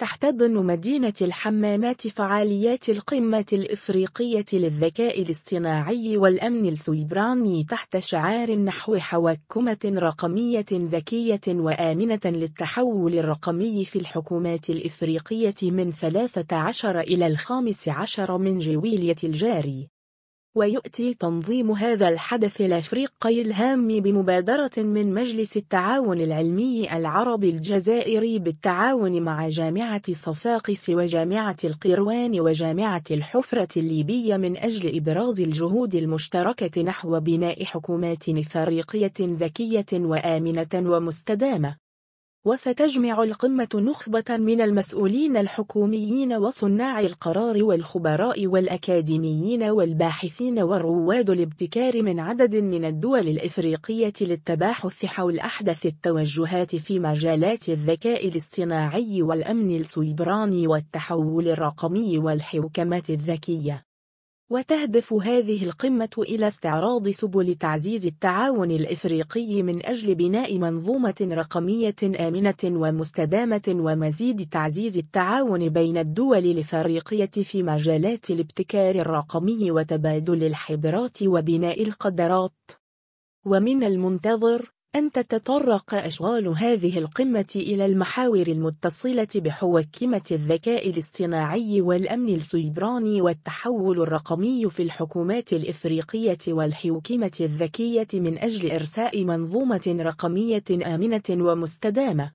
تحتضن مدينة الحمامات فعاليات القمة الإفريقية للذكاء الاصطناعي والأمن السيبراني تحت شعار نحو حوكمة رقمية ذكية وآمنة للتحول الرقمي في الحكومات الإفريقية من 13 إلى 15 من جويلية الجاري. ويؤتي تنظيم هذا الحدث الأفريقي الهام بمبادرة من مجلس التعاون العلمي العربي الجزائري بالتعاون مع جامعة صفاقس وجامعة القروان وجامعة الحفرة الليبية من أجل إبراز الجهود المشتركة نحو بناء حكومات إفريقية ذكية وآمنة ومستدامة. وستجمع القمة نخبة من المسؤولين الحكوميين وصناع القرار والخبراء والأكاديميين والباحثين ورواد الابتكار من عدد من الدول الإفريقية للتباحث حول أحدث التوجهات في مجالات الذكاء الاصطناعي والأمن السيبراني والتحول الرقمي والحوكمات الذكية. وتهدف هذه القمة إلى استعراض سبل تعزيز التعاون الإفريقي من أجل بناء منظومة رقمية آمنة ومستدامة ومزيد تعزيز التعاون بين الدول الإفريقية في مجالات الابتكار الرقمي وتبادل الخبرات وبناء القدرات. ومن المنتظر أن تتطرق أشغال هذه القمة إلى المحاور المتصلة بحوكمة الذكاء الاصطناعي والأمن السيبراني والتحول الرقمي في الحكومات الإفريقية والحوكمة الذكية من أجل إرساء منظومة رقمية آمنة ومستدامة.